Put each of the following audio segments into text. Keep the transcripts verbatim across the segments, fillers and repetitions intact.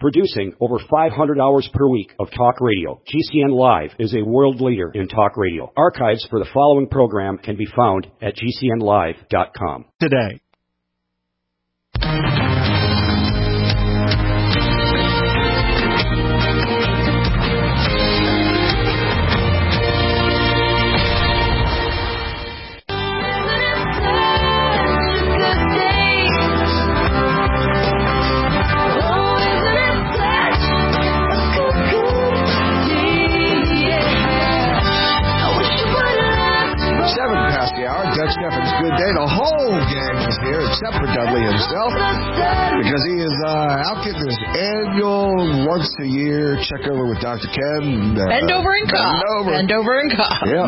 Producing over five hundred hours per week of talk radio, G C N Live is a world leader in talk radio. Archives for the following program can be found at G C N live dot com. Today. Except for Dudley himself, because he is uh, out getting his annual once a year check over with Doctor Ken. Uh, bend over and cough. Bend over, bend over and cough. Yeah.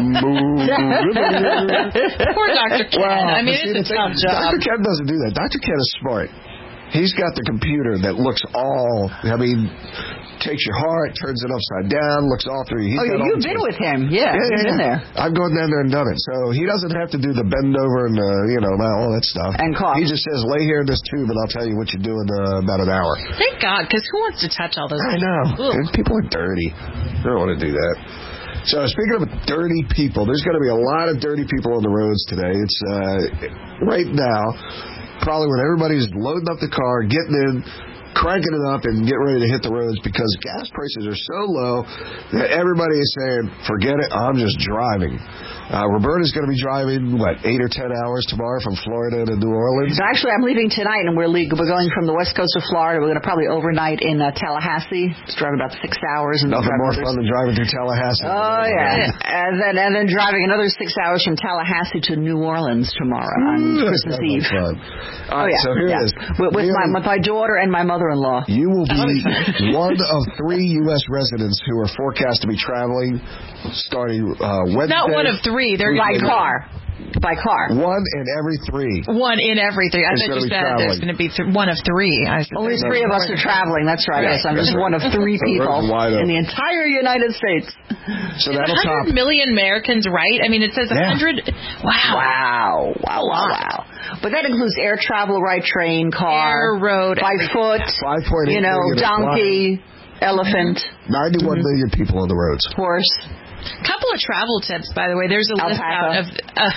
Poor Doctor Ken. Well, I mean, see, it's a tough job. Doctor Ken doesn't do that. Doctor Ken is smart. He's got the computer that looks all, I mean, takes your heart, turns it upside down, looks all through. He's oh, yeah, you've been with him. Yeah, yeah, you've yeah, been yeah. there. I've gone down there and done it. So he doesn't have to do the bend over and, uh, you know, all that stuff. And cough. He just says, lay here in this tube and I'll tell you what you do in uh, about an hour. Thank God, because who wants to touch all those I know. Ugh. People are dirty. They don't want to do that. So speaking of dirty people, there's going to be a lot of dirty people on the roads today. It's uh, right now, probably when everybody's loading up the car, getting in, cranking it up and get ready to hit the roads because gas prices are so low that everybody is saying, forget it, I'm just driving. Uh, Roberta's going to be driving, what, eight or ten hours tomorrow from Florida to New Orleans? Actually, I'm leaving tonight, and we're, le- we're going from the west coast of Florida. We're going to probably overnight in uh, Tallahassee. It's driving about six hours. And Nothing more others. fun than driving through Tallahassee. Oh, yeah. and then and then driving another six hours from Tallahassee to New Orleans tomorrow on Ooh, Christmas Eve. Fun. All right, oh, yeah. so here yeah. it is. With, with, my, with my daughter and my mother-in-law. You will be one of three U S residents who are forecast to be traveling starting uh, Wednesday. Not one of three. They're by car. By car. One in every three. One in every three. I thought you said traveling. There's going to be th- one of three. I Only three of us are traveling. That's right. Yes, I'm just one of three people in the entire United States. So Is that'll one hundred top. million Americans, right? I mean, it says one hundred. Yeah. Wow. Wow. Wow. Wow. Wow. But that includes air travel, right? Train, car, air, road, by everything. foot. Five point eight you know, donkey, elephant. Ninety-one mm-hmm. million people on the roads. Horse. Couple of travel tips, by the way. There's a alpaca. list out of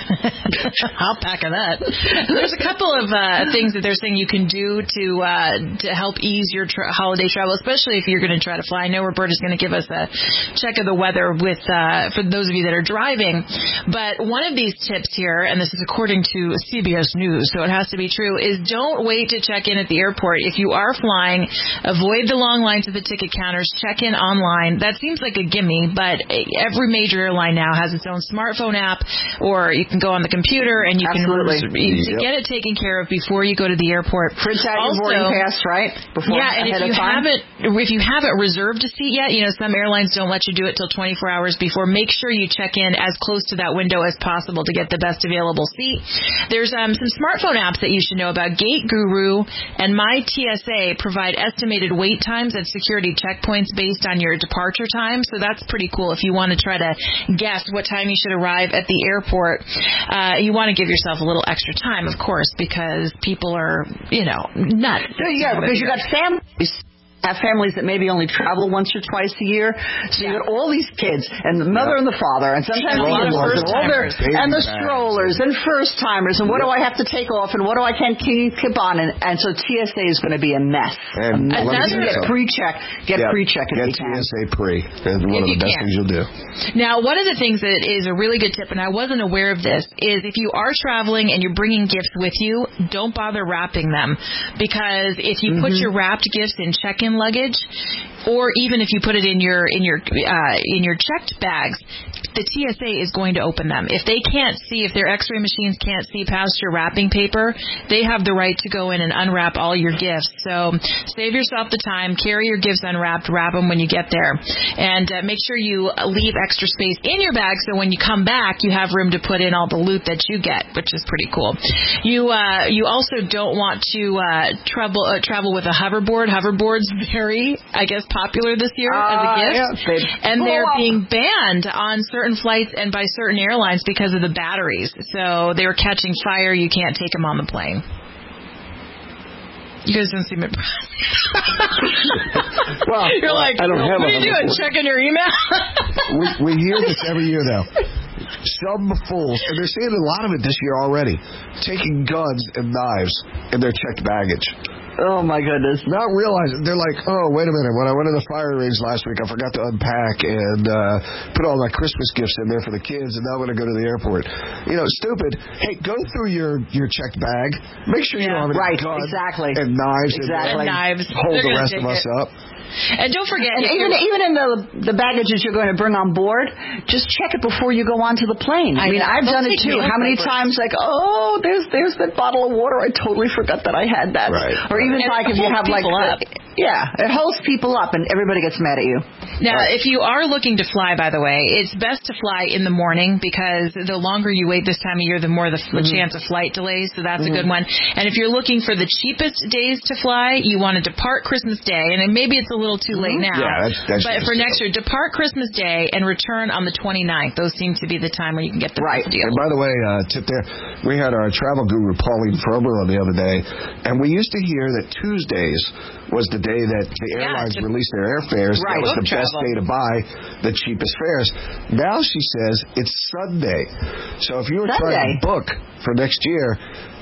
uh, alpaca that. There's a couple of uh, things that they're saying you can do to uh, to help ease your tra- holiday travel, especially if you're going to try to fly. I know Roberta's going to give us a check of the weather with uh, for those of you that are driving. But one of these tips here, and this is according to C B S News, so it has to be true, is don't wait to check in at the airport. If you are flying, avoid the long lines at the ticket counters. Check in online. That seems like a gimme, but every Every major airline now has its own smartphone app, or you can go on the computer and you Absolutely. can you yep. get it taken care of before you go to the airport. Print out your boarding pass, right? Before, yeah, and if you haven't, if you haven't reserved a seat yet, you know some airlines don't let you do it till twenty-four hours before. Make sure you check in as close to that window as possible to get the best available seat. There's um, some smartphone apps that you should know about. Gate Guru and My T S A provide estimated wait times at security checkpoints based on your departure time, so that's pretty cool if you want to try to guess what time you should arrive at the airport. Uh, you want to give yourself a little extra time, of course, because people are, you know, nuts. Yeah, because you got families. Have families that maybe only travel once or twice a year, so you got all these kids, and the mother yeah. and the father, and sometimes the in-laws, and, all their, and the strollers, and first-timers, and what yeah. do I have to take off, and what do I can't keep, keep on, and, and so T S A is going to be a mess. And, and that's get pre-check, get yeah. pre-check if get you can. T S A pre. That's one of the best can. things you'll do. Now, one of the things that is a really good tip, and I wasn't aware of this, is if you are traveling and you're bringing gifts with you, don't bother wrapping them, because if you mm-hmm. put your wrapped gifts in check-in luggage, or even if you put it in your in your uh, in your checked bags, the T S A is going to open them. If they can't see, if their X-ray machines can't see past your wrapping paper, they have the right to go in and unwrap all your gifts. So save yourself the time, carry your gifts unwrapped, wrap them when you get there, and uh, make sure you leave extra space in your bag so when you come back, you have room to put in all the loot that you get, which is pretty cool. You uh, you also don't want to uh, travel uh, travel with a hoverboard. Hoverboards very, I guess, popular this year uh, as a gift, yeah, and they're up. being banned on certain flights and by certain airlines because of the batteries. So they were catching fire. You can't take them on the plane. You guys don't seem impressed. Well, You're like, I don't have what are you doing, checking your email? we, we hear this every year now. Some fools, and they're seeing a lot of it this year already, taking guns and knives in their checked baggage. Oh, my goodness. Not realizing, they're like, oh, wait a minute. When I went to the fire range last week, I forgot to unpack and uh, put all my Christmas gifts in there for the kids, and now I'm going to go to the airport. You know, stupid. Hey, go through your, your checked bag. Make sure you Yeah, don't have any right, guns exactly. and knives. Exactly. And, and knives. Hold They're the rest of us it. up. And don't forget, and even even in the the baggages you're going to bring on board, just check it before you go onto the plane. I, I mean, know. I've don't done it too. How many times, like, oh, there's there's that bottle of water. I totally forgot that I had that. Right. Or even and like if you have like, up. yeah, it holds people up, and everybody gets mad at you. Now, right. if you are looking to fly, by the way, it's best to fly in the morning because the longer you wait this time of year, the more the mm-hmm. chance of flight delays. So that's mm-hmm. a good one. And if you're looking for the cheapest days to fly, you want to depart Christmas Day, and maybe it's a little too late now. Yeah, that's, that's but for next year, depart Christmas Day and return on the twenty-ninth. Those seem to be the time where you can get the right. best deal. And by the way, uh, tip there, we had our travel guru, Pauline Frober, on the other day, and we used to hear that Tuesdays was the day that the airlines yeah, released their airfares. Right. That was the travel. best day to buy the cheapest fares. Now she says it's Sunday. So if you were Sunday. trying to book for next year,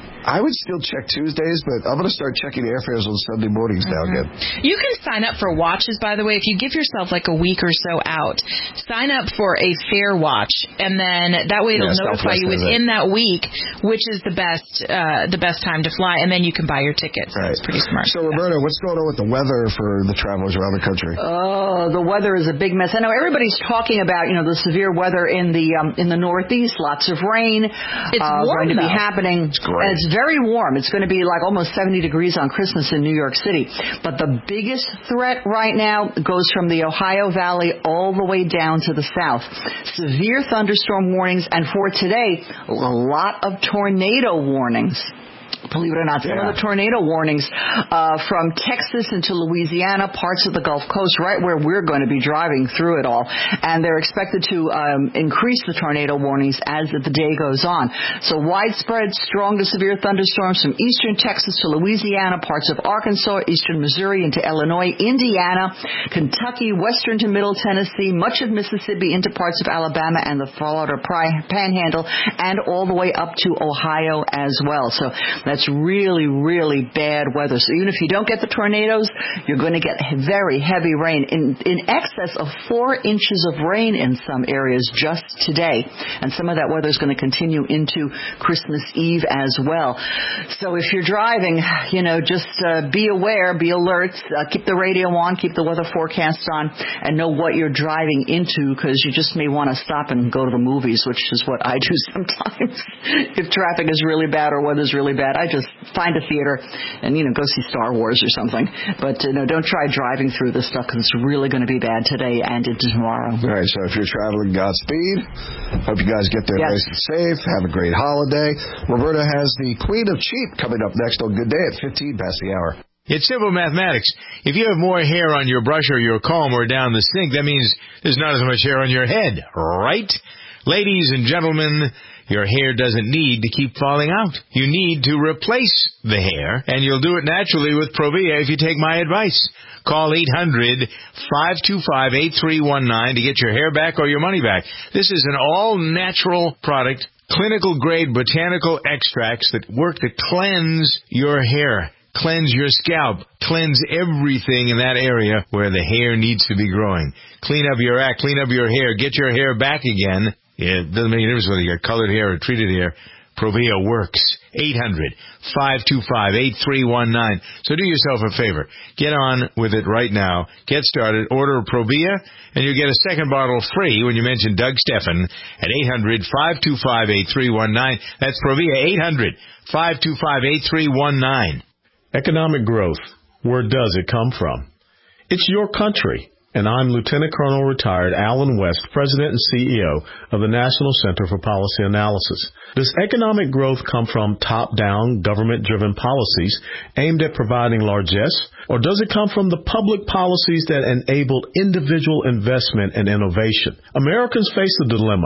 I would still check Tuesdays, but I'm going to start checking airfares on Sunday mornings now mm-hmm. again. You can sign up for watches, by the way. If you give yourself like a week or so out, sign up for a fare watch, and then that way it'll yeah, notify you within that week which is the best uh, the best time to fly, and then you can buy your tickets. Right. It's pretty smart. So, Roberta, what's going on with the weather for the travelers around the country? Oh, the weather is a big mess. I know everybody's talking about, you know, the severe weather in the um, in the Northeast. Lots of rain. It's uh, warm, going to though. be happening. It's great. And it's very warm. It's going to be like almost seventy degrees on Christmas in New York City. But the biggest threat right now goes from the Ohio Valley all the way down to the south. Severe thunderstorm warnings, and for today, a lot of tornado warnings. Believe it or not, some yeah. of the tornado warnings uh, from Texas into Louisiana, parts of the Gulf Coast, right where we're going to be driving through it all. And they're expected to um, increase the tornado warnings as the day goes on. So widespread, strong to severe thunderstorms from eastern Texas to Louisiana, parts of Arkansas, eastern Missouri into Illinois, Indiana, Kentucky, western to middle Tennessee, much of Mississippi into parts of Alabama and the Florida Panhandle, and all the way up to Ohio as well. So that's really, really bad weather. So even if you don't get the tornadoes, you're going to get very heavy rain, in, in excess of four inches of rain in some areas just today. And some of that weather is going to continue into Christmas Eve as well. So if you're driving, you know, just uh, be aware, be alert, uh, keep the radio on, keep the weather forecast on, and know what you're driving into, because you just may want to stop and go to the movies, which is what I do sometimes. If traffic is really bad or weather's really bad, I just find a theater and, you know, go see Star Wars or something. But, you know, don't try driving through this stuff, because it's really going to be bad today and into tomorrow. All right, so if you're traveling, Godspeed. Hope you guys get there yes. nice and safe. Have a great holiday. Roberta has the Queen of Cheap coming up next on Good Day at fifteen past the hour. It's simple mathematics. If you have more hair on your brush or your comb or down the sink, that means there's not as much hair on your head, right? Ladies and gentlemen, your hair doesn't need to keep falling out. You need to replace the hair, and you'll do it naturally with Provia if you take my advice. Call eight hundred, five two five, eight three one nine to get your hair back or your money back. This is an all-natural product, clinical-grade botanical extracts that work to cleanse your hair, cleanse your scalp, cleanse everything in that area where the hair needs to be growing. Clean up your act, clean up your hair, get your hair back again. Yeah, it doesn't make any difference whether you got colored hair or treated hair. Provia works. eight hundred, five two five, eight three one nine. So do yourself a favor. Get on with it right now. Get started. Order Provia, and you'll get a second bottle free when you mention Doug Steffen at eight hundred, five two five, eight three one nine. That's Provia, eight hundred, five two five, eight three one nine. Economic growth. Where does it come from? It's your country. And I'm Lieutenant Colonel Retired Alan West, President and C E O of the National Center for Policy Analysis. Does economic growth come from top-down, government-driven policies aimed at providing largesse, or does it come from the public policies that enable individual investment and innovation? Americans face a dilemma.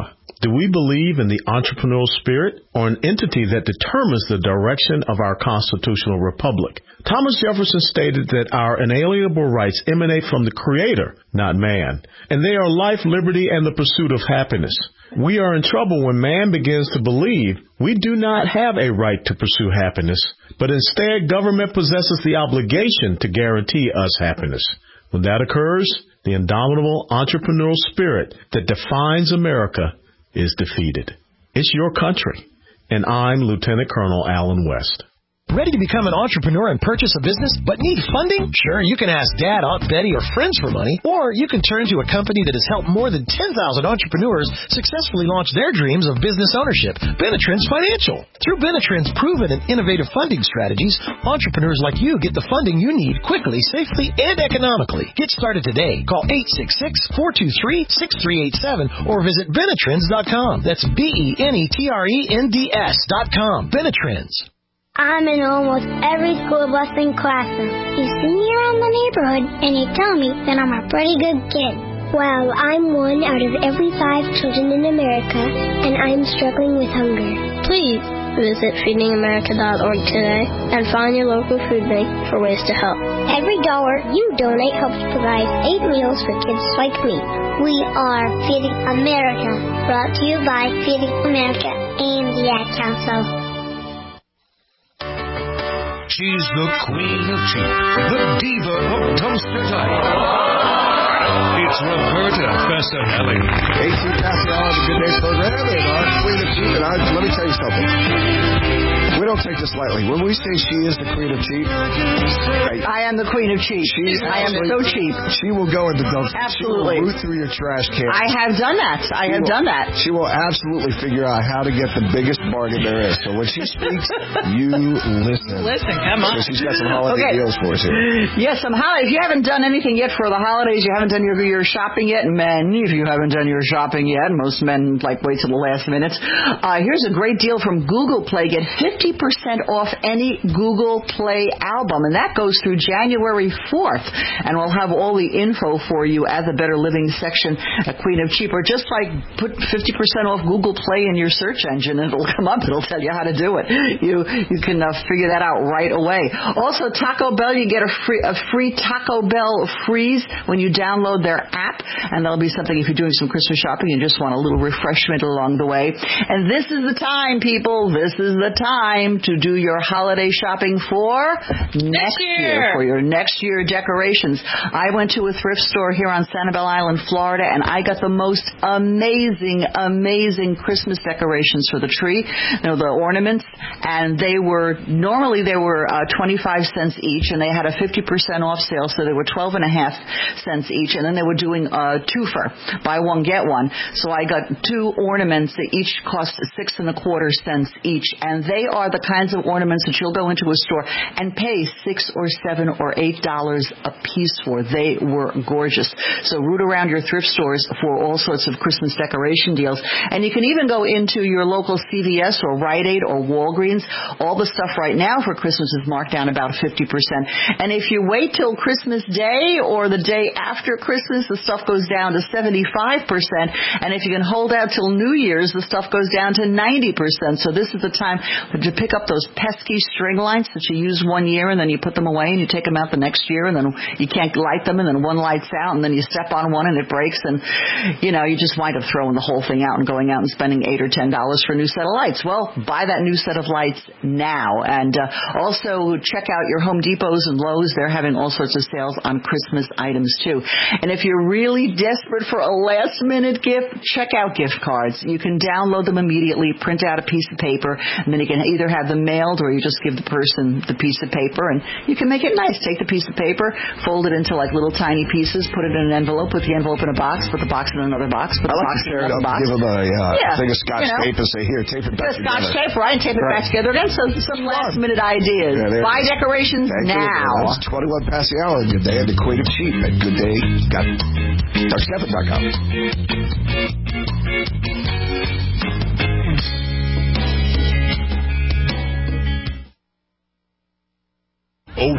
Do we believe in the entrepreneurial spirit or an entity that determines the direction of our constitutional republic? Thomas Jefferson stated that our inalienable rights emanate from the Creator, not man, and they are life, liberty, and the pursuit of happiness. We are in trouble when man begins to believe we do not have a right to pursue happiness, but instead government possesses the obligation to guarantee us happiness. When that occurs, the indomitable entrepreneurial spirit that defines America is defeated. It's your country, and I'm Lieutenant Colonel Alan West. Ready to become an entrepreneur and purchase a business, but need funding? Sure, you can ask Dad, Aunt Betty, or friends for money, or you can turn to a company that has helped more than ten thousand entrepreneurs successfully launch their dreams of business ownership, Benetrends Financial. Through Benetrends' proven and innovative funding strategies, entrepreneurs like you get the funding you need quickly, safely, and economically. Get started today. Call eight six six, four two three, six three eight seven or visit Benetrends dot com. That's B E N E T R E N D S dot com. Benetrends. I'm in almost every school bus and classroom. You see me around the neighborhood, and you tell me that I'm a pretty good kid. Well, I'm one out of every five children in America, and I'm struggling with hunger. Please visit feeding america dot org today and find your local food bank for ways to help. Every dollar you donate helps provide eight meals for kids like me. We are Feeding America, brought to you by Feeding America and the Ad Council. She's the queen of cheap, the diva of dumpster dive. It's Roberta Fassanelli. A C Pascal of the Good Day program and our queen of cheap. And I, let me tell you something. We don't take this lightly. When we say she is the queen of cheap, I, I am the queen of cheap. I am so cheap. She will go into dumpsters. Absolutely. She will root through your trash can. I have done that. I she have will, done that. She will absolutely figure out how to get the biggest bargain there is. So when she speaks, you listen. Listen, come on. So she's got some holiday Okay. deals for us here. Yes, some holidays. If you haven't done anything yet for the holidays, you haven't done your, your shopping yet, men, if you haven't done your shopping yet, most men like wait till the last minute. Uh, here's a great deal from Google Play. Get fifty percent off any Google Play album, and that goes through January fourth. And we'll have all the info for you at the Better Living section at Queen of Cheap. Or just like put fifty percent off Google Play in your search engine, and it'll come up. It'll tell you how to do it. You you can uh, figure that out right away. Also, Taco Bell, you get a free a free Taco Bell freeze when you download their app, and that'll be something if you're doing some Christmas shopping and just want a little refreshment along the way. And this is the time, people. This is the time to do your holiday shopping for next, next year. year. For your next year decorations. I went to a thrift store here on Sanibel Island, Florida, and I got the most amazing, amazing Christmas decorations for the tree. You know, the ornaments, and they were, normally they were uh, twenty-five cents each, and they had a fifty percent off sale, so they were twelve and a half cents each, and then they were doing a twofer, buy one, get one. So I got two ornaments that each cost six and a quarter cents each, and they are the kinds of ornaments that you'll go into a store and pay six or seven or eight dollars a piece for. They were gorgeous. So root around your thrift stores for all sorts of Christmas decoration deals, and you can even go into your local C V S or Rite Aid or Walgreens. All the stuff right now for Christmas is marked down about fifty percent, and if you wait till Christmas Day or the day after Christmas, the stuff goes down to seventy-five percent, and if you can hold out till New Year's, the stuff goes down to ninety percent. So this is the time to pick up those pesky string lights that you use one year and then you put them away and you take them out the next year and then you can't light them and then one lights out and then you step on one and it breaks and, you know, you just wind up throwing the whole thing out and going out and spending eight or ten dollars for a new set of lights. Well, buy that new set of lights now. And uh, also check out your Home Depots and Lowe's. They're having all sorts of sales on Christmas items too. And if you're really desperate for a last-minute gift, check out gift cards. You can download them immediately, print out a piece of paper, and then you can either have them mailed or you just give the person the piece of paper, and you can make it nice. Take the piece of paper, fold it into like little tiny pieces, put it in an envelope, put the envelope in a box, put the box in another box, put the I like box to in tear it another up, box. give them a uh, yeah. thing of Scotch you know, tape and say, here, tape it back the together. Scotch tape, right, and tape it right. back together again. So some last-minute ideas. Yeah, Buy decorations Thank now. You. That's twenty-one Passy Island. Good day at the Queen of Cheap at good day dot dark seven dot com. Oh,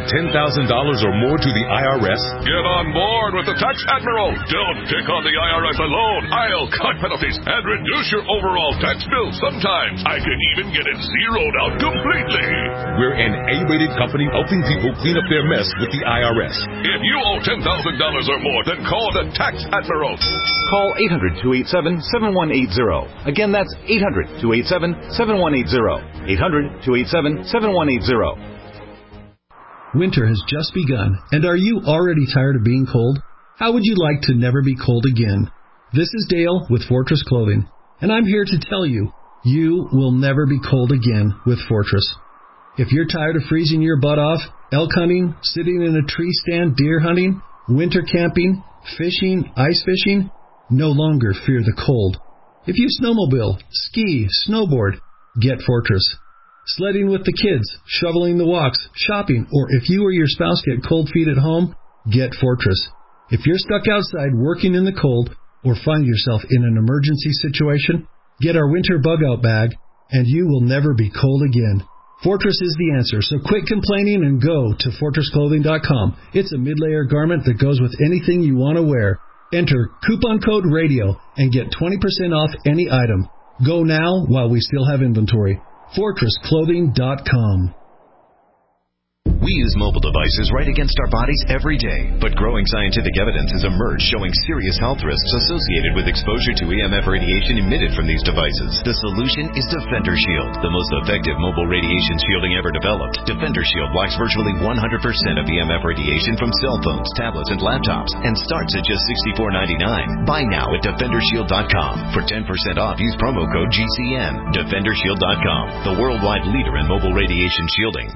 ten thousand dollars or more to the I R S? Get on board with the Tax Admiral. Don't pick on the I R S alone. I'll cut penalties and reduce your overall tax bill. Sometimes I can even get it zeroed out completely. We're an A-rated company helping people clean up their mess with the I R S. If you owe ten thousand dollars or more, then call the Tax Admiral. Call eight hundred, two eight seven, seven one eight zero. Again, that's eight hundred, two eight seven, seven one eight zero. eight hundred, two eight seven, seven one eight zero. Winter has just begun, and are you already tired of being cold? How would you like to never be cold again? This is Dale with Fortress Clothing, and I'm here to tell you, you will never be cold again with Fortress. If you're tired of freezing your butt off, elk hunting, sitting in a tree stand deer hunting, winter camping, fishing, ice fishing, no longer fear the cold. If you snowmobile, ski, snowboard, get Fortress. Sledding with the kids, shoveling the walks, shopping, or if you or your spouse get cold feet at home, get Fortress. If you're stuck outside working in the cold or find yourself in an emergency situation, get our winter bug-out bag, and you will never be cold again. Fortress is the answer, so quit complaining and go to fortress clothing dot com. It's a mid-layer garment that goes with anything you want to wear. Enter coupon code RADIO and get twenty percent off any item. Go now while we still have inventory. fortress clothing dot com. We use mobile devices right against our bodies every day, but growing scientific evidence has emerged showing serious health risks associated with exposure to E M F radiation emitted from these devices. The solution is Defender Shield, the most effective mobile radiation shielding ever developed. Defender Shield blocks virtually one hundred percent of E M F radiation from cell phones, tablets, and laptops, and starts at just sixty-four ninety-nine. Buy now at defender shield dot com. For ten percent off, use promo code G C N. defender shield dot com, the worldwide leader in mobile radiation shielding.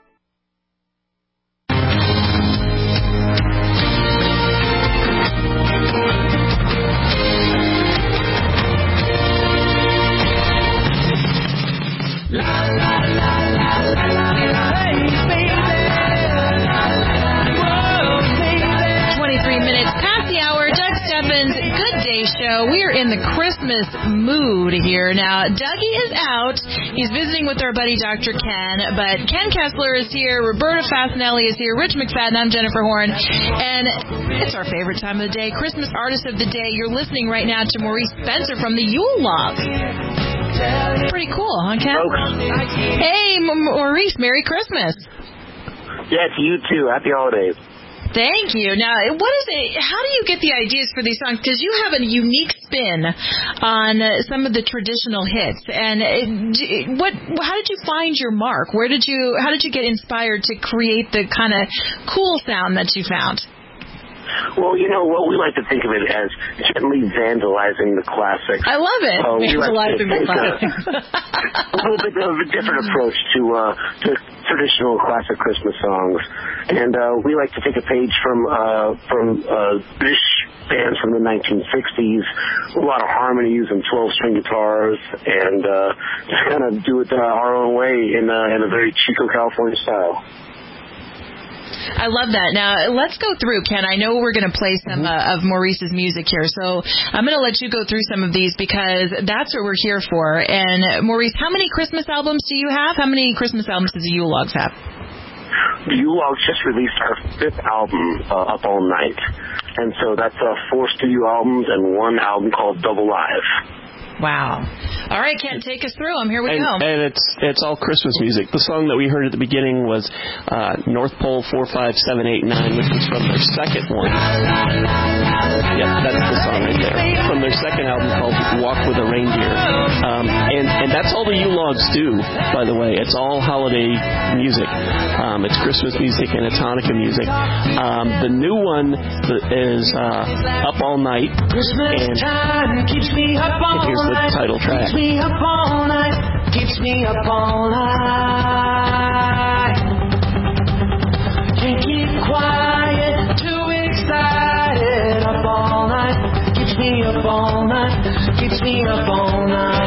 twenty-three minutes past the hour. Doug Stebbins, Good Day Show. We are in the Christmas mood here. Now, Dougie is out. He's visiting with our buddy Doctor Ken, but Ken Kessler is here. Roberta Fasinelli is here. Rich McFadden. I'm Jennifer Horn. And it's our favorite time of the day, Christmas Artist of the Day. You're listening right now to Maurice Spencer from the Yule Log. Pretty cool, huh, Ken? Hey, Maurice, Merry Christmas. Yeah, to you too. Happy holidays. Thank you. Now, what is it? How do you get the ideas for these songs? Because you have a unique spin on some of the traditional hits. And what? How did you find your mark? Where did you? How did you get inspired to create the kind of cool sound that you found? Well, you know what, we like to think of it as gently vandalizing the classics. I love it. Uh, vandalizing like the classics. A, a little bit of a different approach to uh, to traditional classic Christmas songs, and uh, we like to take a page from uh, from uh, British bands from the nineteen sixties, a lot of harmonies and twelve-string guitars, and uh, just kind of do it uh, our own way in uh, in a very Chico, California style. I love that. Now, let's go through, Ken. I know we're going to play some uh, of Maurice's music here, so I'm going to let you go through some of these because that's what we're here for. And, Maurice, how many Christmas albums do you have? How many Christmas albums does the Yule Logs have? The Yule Logs just released our fifth album, uh, Up All Night. And so that's uh, four studio albums and one album called Double Live. Wow. All right, Ken, take us through them. Here we and, go. And it's it's all Christmas music. The song that we heard at the beginning was uh, North Pole four five seven eight nine, which was from their second one. Yep, that's the song right there. From their second album called Walk with a Reindeer. Um, and, and that's all the Yule Logs do, by the way. It's all holiday music. Um, it's Christmas music and it's Hanukkah music. Um, the new one is uh, Up All Night. And, and here's the title track. Keeps me up all night, keeps me up all night. Can't keep quiet, too excited. Up all night, keeps me up all night, keeps me up all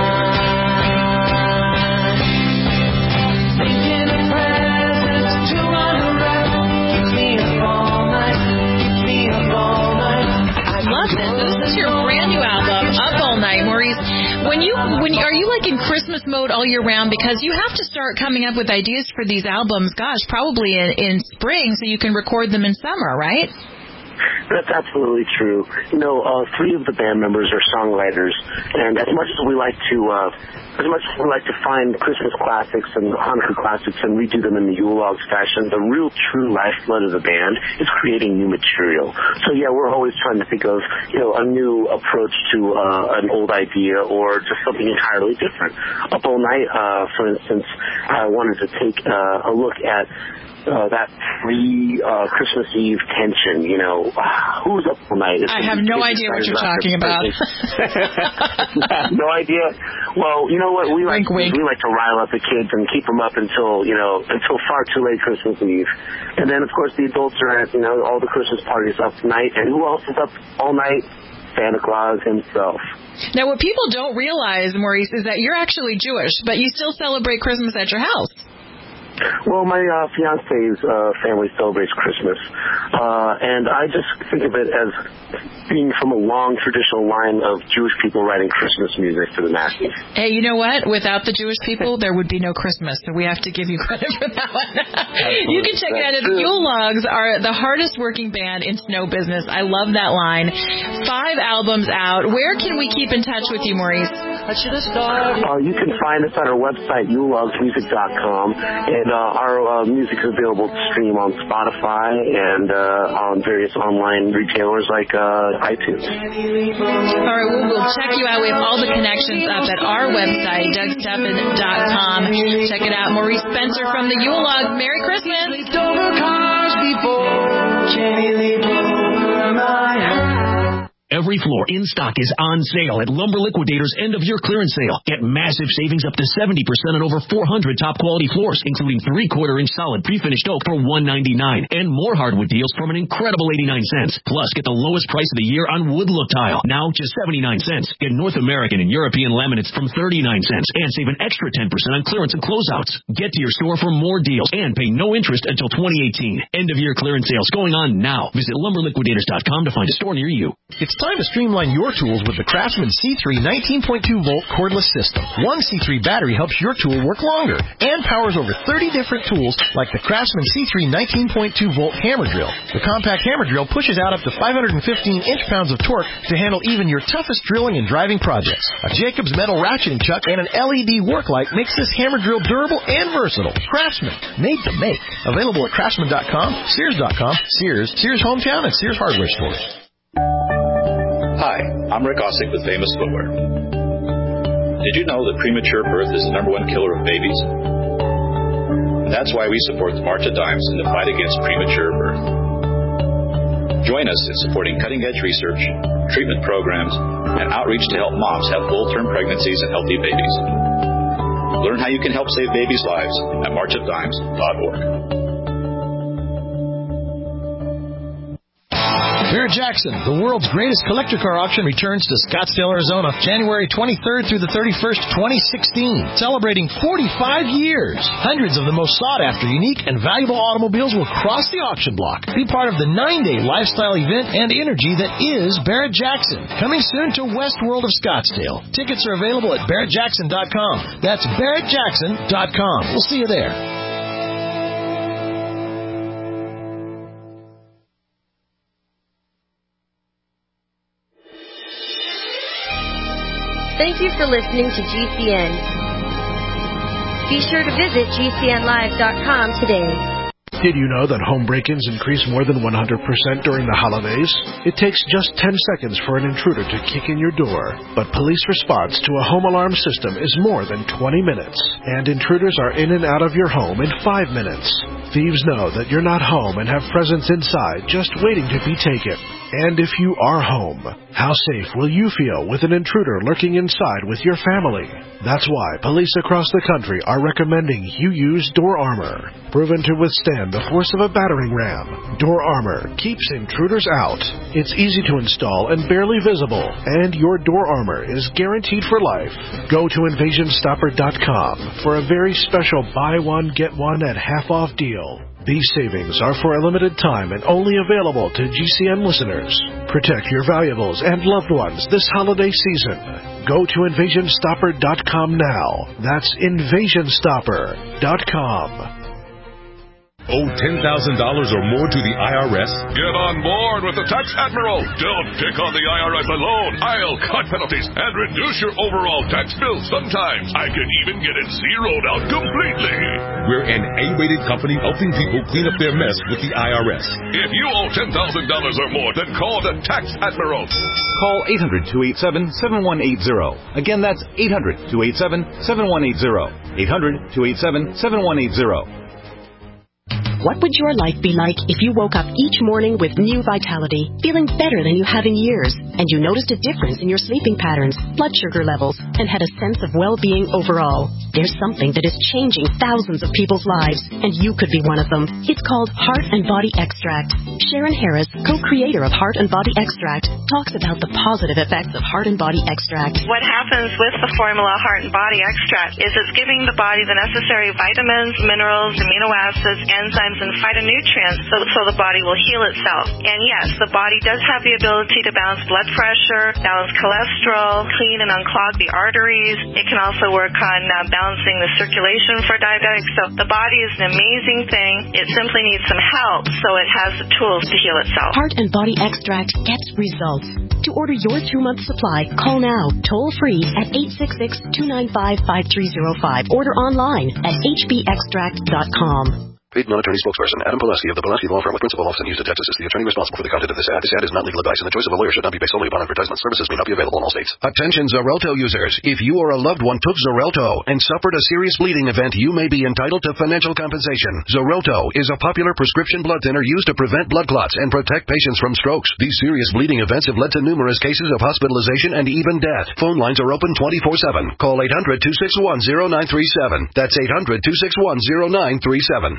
night. Thinking of presents to unwrap, keeps me up all night, keeps me up all night. I love this. This is your brand new album, Up All Night. Maurice Maurice. When you, when you, are you like in Christmas mode all year round? Because you have to start coming up with ideas for these albums, gosh, probably in, in spring so you can record them in summer, right? That's absolutely true. You know, uh, three of the band members are songwriters, and as much as we like to, uh, as much as we like to find Christmas classics and Hanukkah classics and redo them in the Yule Logs fashion, the real true lifeblood of the band is creating new material. So yeah, we're always trying to think of, you know, a new approach to uh, an old idea or just something entirely different. Up All Night, uh, for instance, I wanted to take uh, a look at Uh, that pre-Christmas uh, Eve tension, you know, uh, who's up all night? It's I have no idea what you're talking about. No idea? Well, you know what? We like wink, wink. we like to rile up the kids and keep them up until, you know, until far too late Christmas Eve. And then, of course, the adults are at, you know, all the Christmas parties up tonight. And who else is up all night? Santa Claus himself. Now, what people don't realize, Maurice, is that you're actually Jewish, but you still celebrate Christmas at your house. Well, my uh, fiance's uh, family celebrates Christmas, uh, and I just think of it as being from a long traditional line of Jewish people writing Christmas music for the masses. Hey, you know what? Without the Jewish people, there would be no Christmas, so we have to give you credit for that one. You can check it out. The Yule Logs are the hardest working band in snow business. I love that line. Five albums out. Where can we keep in touch with you, Maurice? Uh, you can find us at our website, yule logs music dot com, and uh, our uh, music is available to stream on Spotify and uh, on various online retailers like uh, iTunes. All right, well, we'll check you out. We have all the connections up at our website, doug steffen dot com. Check it out. Maurice Spencer from the Yule Logs. Merry Christmas. Every floor in stock is on sale at Lumber Liquidators' end-of-year clearance sale. Get massive savings up to seventy percent on over four hundred top-quality floors, including three-quarter inch solid pre-finished oak for one ninety-nine, and more hardwood deals from an incredible eighty-nine cents. Plus, get the lowest price of the year on wood look tile, now just seventy-nine cents. Get North American and European laminates from thirty-nine cents, and save an extra ten percent on clearance and closeouts. Get to your store for more deals and pay no interest until twenty eighteen. End-of-year clearance sales going on now. Visit lumber liquidators dot com to find a store near you. It's time to streamline your tools with the Craftsman C three nineteen point two volt cordless system. One C three battery helps your tool work longer and powers over thirty different tools like the Craftsman C three nineteen point two volt hammer drill. The compact hammer drill pushes out up to five hundred fifteen inch-pounds of torque to handle even your toughest drilling and driving projects. A Jacobs metal ratcheting chuck and an L E D work light makes this hammer drill durable and versatile. Craftsman, made to make. Available at craftsman dot com, sears dot com, Sears, Sears Hometown, and Sears Hardware Stores. Hi, I'm Rick Ossick with Famous Footwear. Did you know that premature birth is the number one killer of babies? That's why we support the March of Dimes in the fight against premature birth. Join us in supporting cutting-edge research, treatment programs, and outreach to help moms have full-term pregnancies and healthy babies. Learn how you can help save babies' lives at march of dimes dot org. Barrett Jackson, the world's greatest collector car auction, returns to Scottsdale, Arizona, January twenty-third through the thirty-first, twenty sixteen, celebrating forty-five years. Hundreds of the most sought-after, unique, and valuable automobiles will cross the auction block. Be part of the nine-day lifestyle event and energy that is Barrett Jackson. Coming soon to West World of Scottsdale. Tickets are available at barrett jackson dot com. That's barrett jackson dot com. We'll see you there. Thank you for listening to G C N. Be sure to visit G C N live dot com today. Did you know that home break-ins increase more than one hundred percent during the holidays? It takes just ten seconds for an intruder to kick in your door. But police response to a home alarm system is more than twenty minutes. And intruders are in and out of your home in five minutes. Thieves know that you're not home and have presents inside just waiting to be taken. And if you are home, how safe will you feel with an intruder lurking inside with your family? That's why police across the country are recommending you use Door Armor. Proven to withstand the force of a battering ram, Door Armor keeps intruders out. It's easy to install and barely visible, and your Door Armor is guaranteed for life. Go to invasion stopper dot com for a very special buy one, get one at half off deal. deal. These savings are for a limited time and only available to G C N listeners. Protect your valuables and loved ones this holiday season. Go to invasion stopper dot com now. That's invasion stopper dot com. Owe ten thousand dollars or more to the I R S? Get on board with the Tax Admiral. Don't pick on the I R S alone. I'll cut penalties and reduce your overall tax bill. Sometimes I can even get it zeroed out completely. We're an A-rated company helping people clean up their mess with the I R S. If you owe ten thousand dollars or more, then call the Tax Admiral. Call eight hundred, two eight seven, seven one eight zero. Again, that's eight hundred, two eight seven, seven one eight zero. eight hundred, two eight seven, seven one eight zero. What would your life be like if you woke up each morning with new vitality, feeling better than you have in years, and you noticed a difference in your sleeping patterns, blood sugar levels, and had a sense of well-being overall? There's something that is changing thousands of people's lives, and you could be one of them. It's called Heart and Body Extract. Sharon Harris, co-creator of Heart and Body Extract, talks about the positive effects of Heart and Body Extract. What happens with the formula Heart and Body Extract is it's giving the body the necessary vitamins, minerals, amino acids, enzymes, and phytonutrients so, so the body will heal itself. And yes, the body does have the ability to balance blood pressure, balance cholesterol, clean and unclog the arteries. It can also work on uh, balancing the circulation for diabetics. So the body is an amazing thing. It simply needs some help so it has the tools to heal itself. Heart and Body Extract gets results. To order your two-month supply, call now, toll-free at eight six six, two nine five, five three zero five. Order online at h b extract dot com. Paid non-attorney spokesperson Adam Pileski of the Pileski Law Firm with principal office in Houston, Texas is the attorney responsible for the content of this ad. This ad is not legal advice, and the choice of a lawyer should not be based solely upon advertisement. Services may not be available in all states. Attention Xarelto users. If you or a loved one took Xarelto and suffered a serious bleeding event, you may be entitled to financial compensation. Xarelto is a popular prescription blood thinner used to prevent blood clots and protect patients from strokes. These serious bleeding events have led to numerous cases of hospitalization and even death. Phone lines are open twenty-four seven. Call eight hundred, two six one, zero nine three seven. That's eight hundred, two six one, zero nine three seven.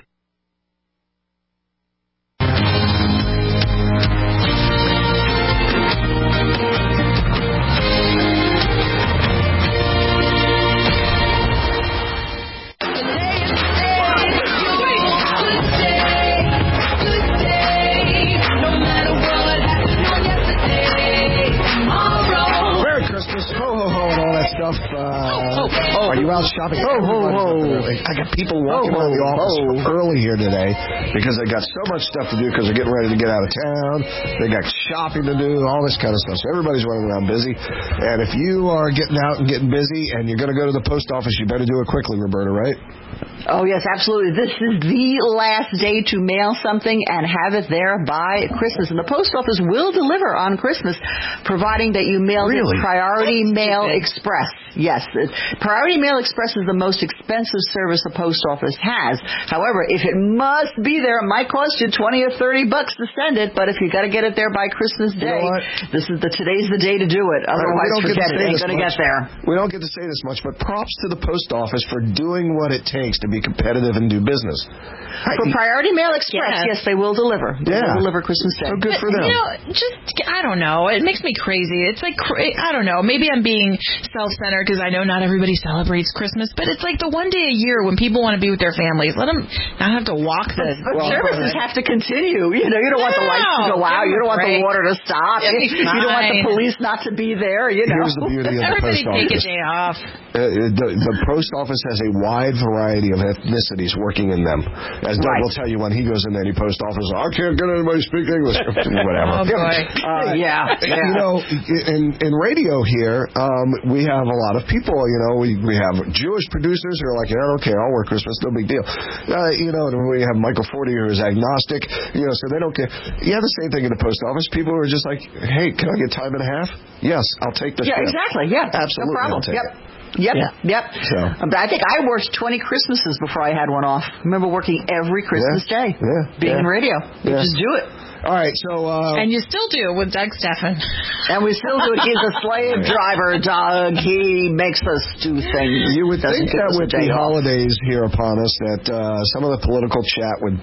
Uh, oh, oh, are you out shopping? Oh, oh, oh. I got people walking oh, around the office oh. early here today because they got so much stuff to do because they're getting ready to get out of town. They got shopping to do, all this kind of stuff. So everybody's running around busy. And if you are getting out and getting busy and you're going to go to the post office, you better do it quickly, Roberta, right? Oh, yes, absolutely. This is the last day to mail something and have it there by Christmas. And the post office will deliver on Christmas, providing that you mail really? it Priority Mail Express. Yes, it, Priority Mail Express is the most expensive service the post office has. However, if it must be there, it might cost you twenty or thirty bucks to send it. But if you got to get it there by Christmas Day, you know this is the today's the day to do it. Otherwise, right, forget it. It ain't going to get there. We don't get to say this much, but props to the post office for doing what it takes to be competitive and do business. For Priority Mail Express, yeah. yes, they will deliver. They yeah. will deliver Christmas Day. So good for them. You know, just, I don't know. It makes me crazy. It's like, I don't know. Maybe I'm being self-centered because I know not everybody celebrates Christmas, but it's like the one day a year when people want to be with their families. Let them not have to walk the But well, services have to continue. You know, you don't want the lights to go out. You don't want the water to stop. You don't want the police not to be there. You know. Here's the beauty of the Everybody post office. Everybody take a day off. Uh, the, the post office has a wide variety of ethnicities working in them. As Doug right. will tell you when he goes in there and he post office, I can't get anybody to speak English. Whatever. Oh, boy. Uh, yeah. yeah. You know, in, in radio here, um, we have a lot of people, you know, we, we have Jewish producers who are like, yeah, okay, I'll work Christmas, no big deal. Uh, you know, and we have Michael Forty who is agnostic, you know, so they don't care. You have the same thing in the post office. People who are just like, hey, can I get time and a half? Yes, I'll take the Yeah, shift. exactly. Yeah. Absolutely. No problem. I'll take yep. it. Yep, yeah. yep. So. Um, I think I worked twenty Christmases before I had one off. I remember working every Christmas yeah. day. Yeah. Being yeah. in radio. You yeah. just do it. All right, so... Uh, and you still do with Doug Stephan. And we still do it. He's a slave driver, Doug. He makes us do things. You would Doesn't think that with the off. holidays here upon us that uh, some of the political chat would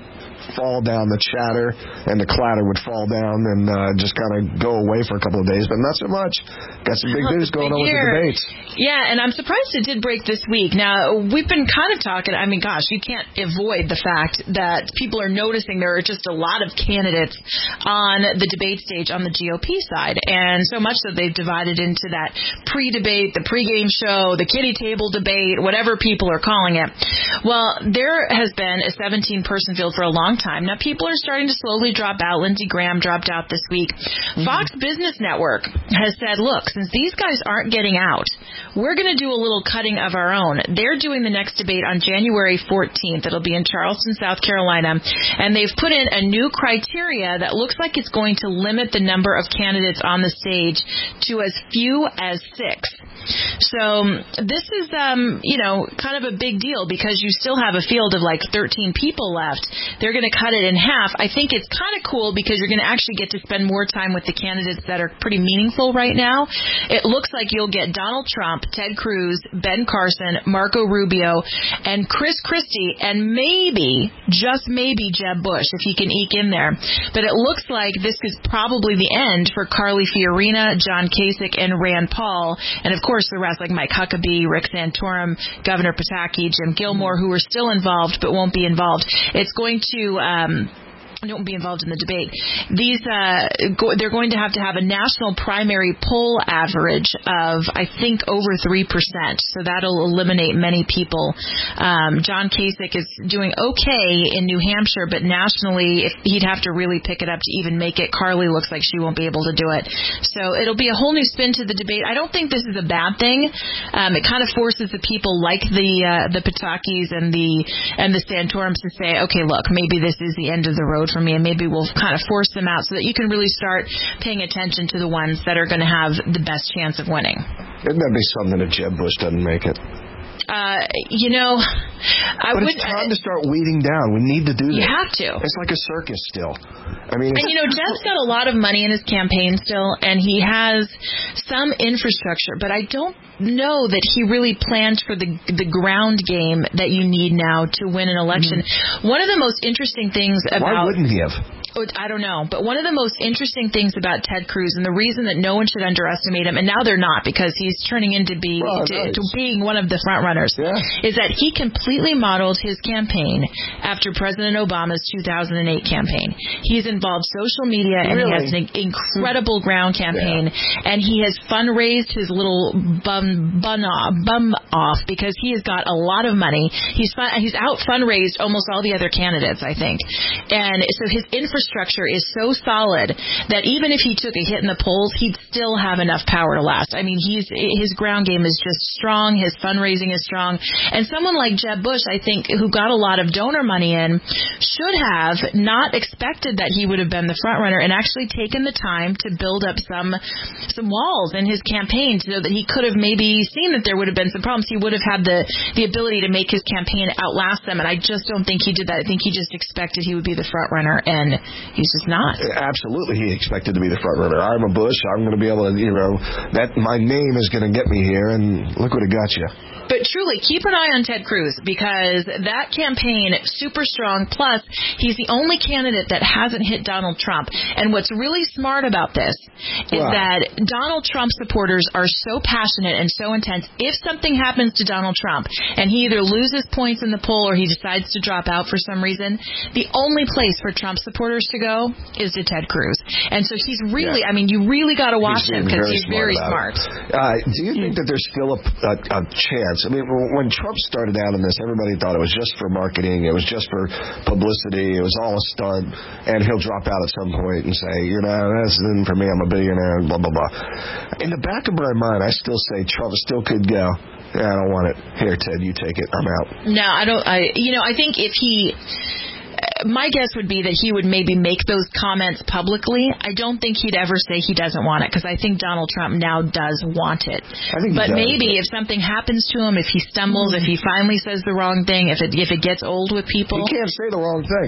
fall down, the chatter and the clatter would fall down and uh, just kind of go away for a couple of days, but not so much. Got some big news going on with the debates. Yeah, and I'm surprised it did break this week. Now, we've been kind of talking, I mean, gosh, you can't avoid the fact that people are noticing there are just a lot of candidates on the debate stage on the G O P side, and so much that they've divided into that pre-debate, the pregame show, the kiddie table debate, whatever people are calling it. Well, there has been a seventeen-person field for a long time. Now, people are starting to slowly drop out. Lindsey Graham dropped out this week. Mm-hmm. Fox Business Network has said, look, since these guys aren't getting out, we're going to do a little cutting of our own. They're doing the next debate on January fourteenth. It'll be in Charleston, South Carolina. And they've put in a new criteria that looks like it's going to limit the number of candidates on the stage to as few as six. So this is, um, you know, kind of a big deal because you still have a field of like thirteen people left. They're going to cut it in half. I think it's kind of cool because you're going to actually get to spend more time with the candidates that are pretty meaningful right now. It looks like you'll get Donald Trump, Ted Cruz, Ben Carson, Marco Rubio, and Chris Christie, and maybe, just maybe, Jeb Bush, if he can eke in there. But it looks like this is probably the end for Carly Fiorina, John Kasich, and Rand Paul, and of course the rest like Mike Huckabee, Rick Santorum, Governor Pataki, Jim Gilmore, who are still involved but won't be involved. It's going to... Um, don't be involved in the debate. These uh, go, they're going to have to have a national primary poll average of, I think, over three percent. So that'll eliminate many people. Um, John Kasich is doing okay in New Hampshire, but nationally, if he'd have to really pick it up to even make it. Carly looks like she won't be able to do it. So it'll be a whole new spin to the debate. I don't think this is a bad thing. Um, it kind of forces the people like the uh, the Patakis and the and the Santorums to say, okay, look, maybe this is the end of the road for me, and maybe we'll kind of force them out so that you can really start paying attention to the ones that are going to have the best chance of winning. Wouldn't that be something if Jeb Bush doesn't make it? Uh, you know, I but would. It's time to start weeding down. We need to do that. You have to. It's like a circus still. I mean, and you know, Jeb's got a lot of money in his campaign still, and he has some infrastructure, but I don't know that he really planned for the the ground game that you need now to win an election. Mm-hmm. One of the most interesting things about why wouldn't he have? I don't know, but one of the most interesting things about Ted Cruz, and the reason that no one should underestimate him, and now they're not because he's turning into be well, to, nice. to being one of the front runners, yeah. is that he completely modeled his campaign after President Obama's two thousand eight campaign. He's involved social media, and really? he has an incredible ground campaign, yeah. and he has fundraised his little bum bun off, bum off because he has got a lot of money. He's fun, he's out fundraised almost all the other candidates, I think, and so his infrastructure structure is so solid that even if he took a hit in the polls, he'd still have enough power to last. I mean, he's his ground game is just strong. His fundraising is strong. And someone like Jeb Bush, I think, who got a lot of donor money in, should have not expected that he would have been the front runner and actually taken the time to build up some some walls in his campaign so that he could have maybe seen that there would have been some problems. He would have had the, the ability to make his campaign outlast them. And I just don't think he did that. I think he just expected he would be the front runner, and he's just not. Absolutely, he expected to be the front runner. I'm a Bush. I'm going to be able to, you know, that my name is going to get me here, and look what it got you. But truly, keep an eye on Ted Cruz because that campaign, super strong. Plus, he's the only candidate that hasn't hit Donald Trump. And what's really smart about this is wow. that Donald Trump supporters are so passionate and so intense. If something happens to Donald Trump and he either loses points in the poll or he decides to drop out for some reason, the only place for Trump supporters to go is to Ted Cruz. And so he's really, yeah. I mean, you really got to watch him because he's very smart. Uh, do you think that there's still a, a, a chance? I mean, when Trump started out in this, everybody thought it was just for marketing. It was just for publicity. It was all a stunt. And he'll drop out at some point and say, you know, this isn't for me. I'm a billionaire, blah, blah, blah. In the back of my mind, I still say Trump still could go. Yeah, I don't want it. Here, Ted, you take it. I'm out. No, I don't. I, you know, I think if he... My guess would be that he would maybe make those comments publicly. I don't think he'd ever say he doesn't want it because I think Donald Trump now does want it. I think but he does, maybe but... if something happens to him, if he stumbles, mm-hmm. if he finally says the wrong thing, if it if it gets old with people. He can't say the wrong thing.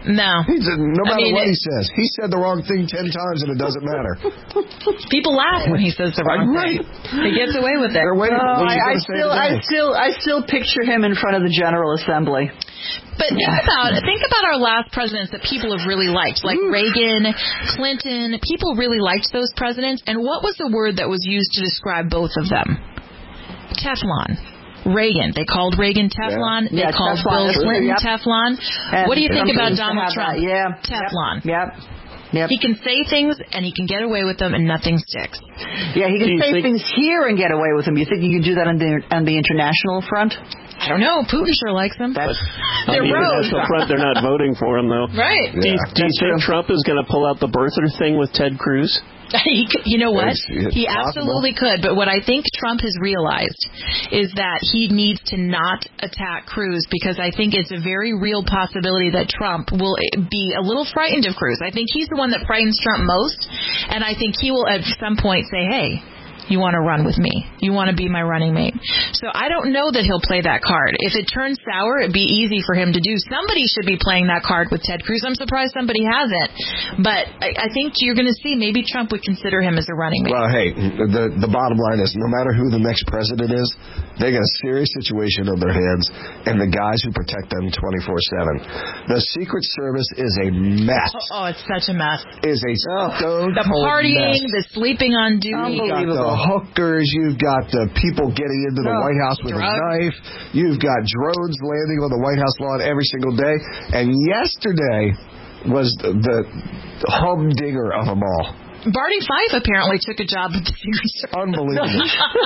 No. He's a, no matter I mean, what it, he says. He said the wrong thing ten times and it doesn't matter. People laugh when he says the wrong right. thing. He gets away with it. They're waiting. Oh, What are you I, I gonna say still, I today? still, I still picture him in front of the General Assembly. But think about think about our last presidents that people have really liked, like Reagan, Clinton. People really liked those presidents. And what was the word that was used to describe both of them? Teflon. Reagan. They called Reagan Teflon. Yeah. They Yeah, called Teflon. Bill Clinton Yep. Teflon. And what do you think Trump about used to Donald have Trump? that. Yeah. Teflon. Yep. Yep. He can say things and he can get away with them and nothing sticks. Yeah, he can say think- things here and get away with them. You think you can do that on the on the international front? I don't know. Putin sure likes them. That's They're on the rogues. international front, they're not voting for him, though. Right. Do you, Yeah. do you think Trump is going to pull out the birther thing with Ted Cruz? He could, you know what? It's- it's He possible. absolutely could. But what I think Trump has realized is that he needs to not attack Cruz, because I think it's a very real possibility that Trump will be a little frightened of Cruz. I think he's the one that frightens Trump most, and I think he will at some point say, hey, you want to run with me. You want to be my running mate. So I don't know that he'll play that card. If it turns sour, it'd be easy for him to do. Somebody should be playing that card with Ted Cruz. I'm surprised somebody hasn't. But I, I think you're going to see maybe Trump would consider him as a running mate. Well, hey, the the bottom line is no matter who the next president is, they got a serious situation on their hands, and the guys who protect them twenty-four seven. The Secret Service is a mess. Oh, it's such a mess. Is a stone The cold partying, mess. the sleeping on duty. You've got the hookers, you've got the people getting into the Oh, White House with drugs. a knife, you've got drones landing on the White House lawn every single day, and yesterday was the, the humdinger of them all. Barney Fife apparently took a job with the Secret Service. Unbelievable.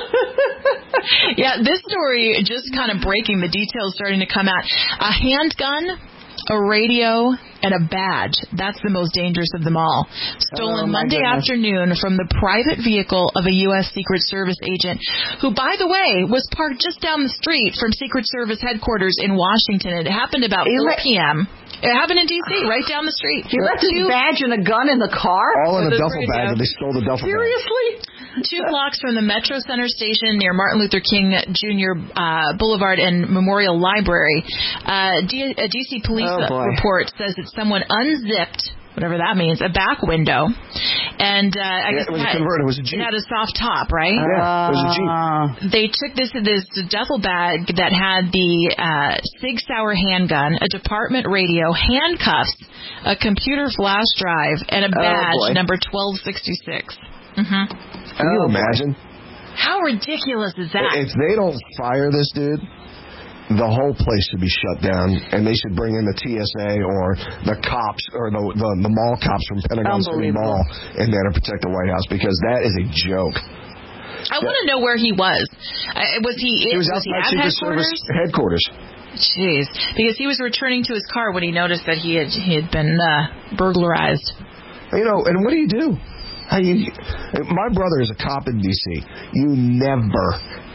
Yeah, this story just kind of breaking, the details starting to come out. A handgun, a radio, and a badge. That's the most dangerous of them all. Stolen Oh, my Monday goodness. afternoon from the private vehicle of a U S Secret Service agent who, by the way, was parked just down the street from Secret Service headquarters in Washington. It happened about He four let- p.m. It happened in D C, right down the street. He left his Two- badge and a gun in the car? All in a With a duffel radio. bag, and they stole the duffel bag. Seriously? Two blocks from the Metro Center station near Martin Luther King Junior Uh, Boulevard and Memorial Library. Uh, D- a D C police Oh, boy. report says that someone unzipped, whatever that means, a back window. And uh, I Yeah, guess it was a had, converter. It was a Jeep. it had a soft top, right? Yeah, it was a Jeep. Uh, They took this this duffel bag that had the uh, Sig Sauer handgun, a department radio, handcuffs, a computer flash drive, and a Oh, badge boy. number twelve sixty-six. Mm-hmm. Can you Oh, boy. imagine? How ridiculous is that? If they don't fire this dude, the whole place should be shut down, and they should bring in the T S A or the cops or the the, the mall cops from Pentagon City Unbelievable. Mall in there to protect the White House, because that is a joke. I want to know where he was. Uh, was he? He was was he outside at Secret headquarters? Service headquarters. Jeez, because he was returning to his car when he noticed that he had he had been uh, burglarized. You know, and what do you do? How you, my brother is a cop in D C. You never,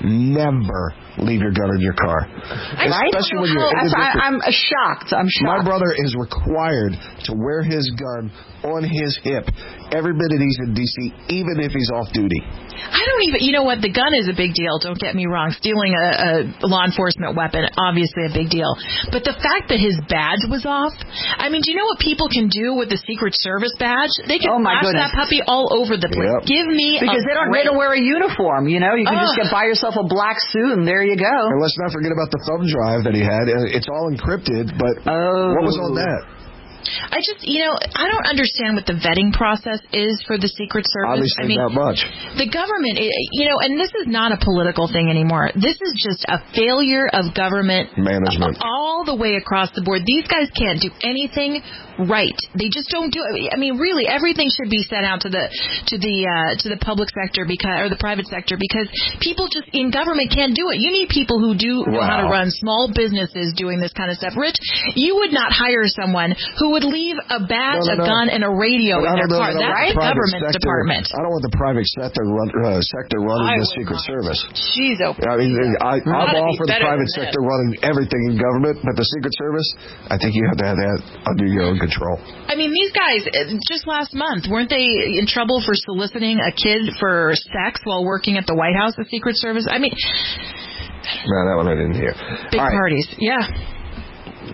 never leave your gun in your car. Right? Especially when you're in the That's- district. I, I'm shocked. I'm My shocked. brother is required to wear his gun on his hip every minute he's in D C, even if he's off duty. I don't even, you know what, the gun is a big deal, don't get me wrong. Stealing a, a law enforcement weapon, obviously a big deal. But the fact that his badge was off, I mean, do you know what people can do with the Secret Service badge? They can Oh, my flash goodness. that puppy all over the place. Yep. Give me Because a they don't, break. they don't wear a uniform, you know? You can just Ugh. get buy yourself a black suit and there you go. And let's not forget about the thumb drive that he had. Uh, It's all encrypted, but Oh. what was on that? I just, you know, I don't understand what the vetting process is for the Secret Service. Obviously, I mean, not much. the government, it- you know, and this is not a political thing anymore. This is just a failure of government Management. all the way across the board. These guys can't do anything right. They just don't do it. I mean, really, everything should be sent out to the to the uh, to the public sector because or the private sector because people just in government can't do it. You need people who do know how to Wow. run small businesses doing this kind of stuff. Rich, you would not hire someone who would leave a badge, No, no, a no. gun, and a radio But I in their don't know car. that I want That's the the private government's sector- department. I don't want the private sector run, uh, sector running I the would Secret not. Service. Jeez, oh, I mean, I, I'm Gotta all be for the better private than sector running everything in government, but the Secret Service, I think you have to have that under your own control. I mean, these guys, uh, just last month, weren't they in trouble for soliciting a kid for sex while working at the White House, the Secret Service? I mean, No, that one I didn't hear. big All right. parties. Yeah.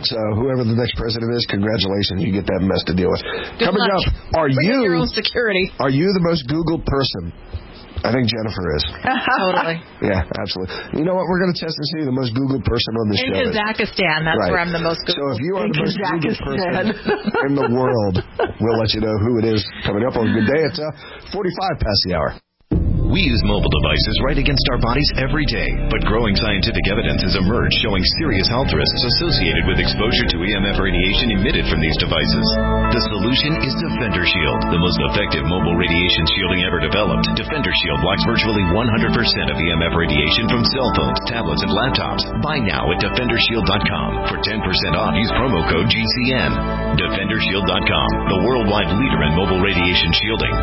So whoever the next president is, congratulations, you get that mess to deal with. Good Coming luck. up, are Bring you your own security? Are you the most Googled person? I think Jennifer is. Totally. Yeah, absolutely. You know what? We're going to test and see who the most Googled person on the In show is. Kazakhstan, that's Right. where I'm the most Googled. So if you are In the most Googled person Kazakhstan. in the world, we'll let you know who it is coming up on Good Day. It's uh, forty-five past the hour. We use mobile devices right against our bodies every day, but growing scientific evidence has emerged showing serious health risks associated with exposure to E M F radiation emitted from these devices. The solution is Defender Shield, the most effective mobile radiation shielding ever developed. Defender Shield blocks virtually one hundred percent of E M F radiation from cell phones, tablets, and laptops. Buy now at defender shield dot com. For ten percent off, use promo code G C N. defender shield dot com, the worldwide leader in mobile radiation shielding.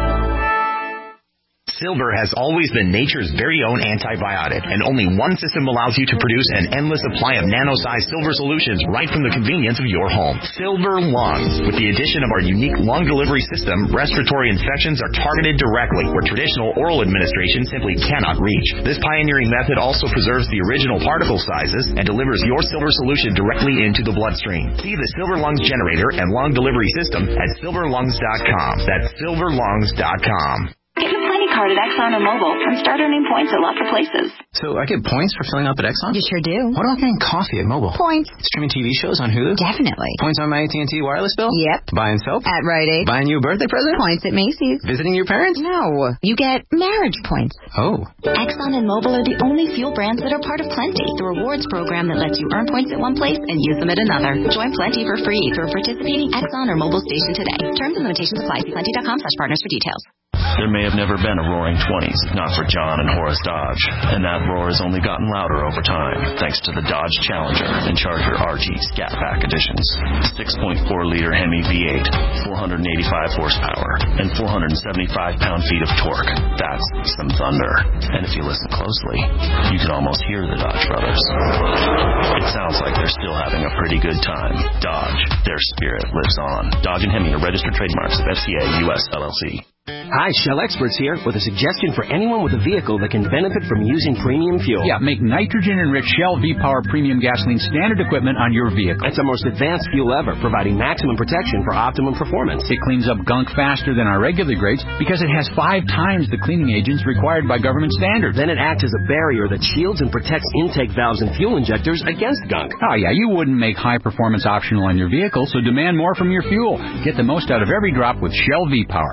Silver has always been nature's very own antibiotic, and only one system allows you to produce an endless supply of nano-sized silver solutions right from the convenience of your home. Silver Lungs. With the addition of our unique lung delivery system, respiratory infections are targeted directly, where traditional oral administration simply cannot reach. This pioneering method also preserves the original particle sizes and delivers your silver solution directly into the bloodstream. See the Silver Lungs generator and lung delivery system at silver lungs dot com. That's silver lungs dot com. Get a Plenty card at Exxon and Mobil and start earning points at lots of places. So I get points for filling up at Exxon? You sure do. What about getting coffee at Mobil? Points. Streaming T V shows on Hulu? Definitely. Points on my A T and T wireless bill? Yep. Buying soap? At Rite Aid. Buying you a birthday present? Points at Macy's. Visiting your parents? No. You get marriage points. Oh. Exxon and Mobil are the only fuel brands that are part of Plenty, the rewards program that lets you earn points at one place and use them at another. Join Plenty for free through a participating Exxon or Mobil station today. Terms and limitations apply. See plenty dot com slash partners for details. There may have never been a roaring twenties, if not for John and Horace Dodge. And that roar has only gotten louder over time, thanks to the Dodge Challenger and Charger R G Scat Pack editions. six point four liter Hemi V eight, four hundred eighty-five horsepower, and four hundred seventy-five pound-feet of torque. That's some thunder. And if you listen closely, you can almost hear the Dodge brothers. It sounds like they're still having a pretty good time. Dodge, their spirit lives on. Dodge and Hemi are registered trademarks of F C A U S L L C. Hi, Shell Experts here with a suggestion for anyone with a vehicle that can benefit from using premium fuel. Yeah, make nitrogen-enriched Shell V-Power Premium Gasoline standard equipment on your vehicle. It's the most advanced fuel ever, providing maximum protection for optimum performance. It cleans up gunk faster than our regular grades because it has five times the cleaning agents required by government standards. Then it acts as a barrier that shields and protects intake valves and fuel injectors against gunk. Oh, yeah, you wouldn't make high performance optional on your vehicle, so demand more from your fuel. Get the most out of every drop with Shell V-Power.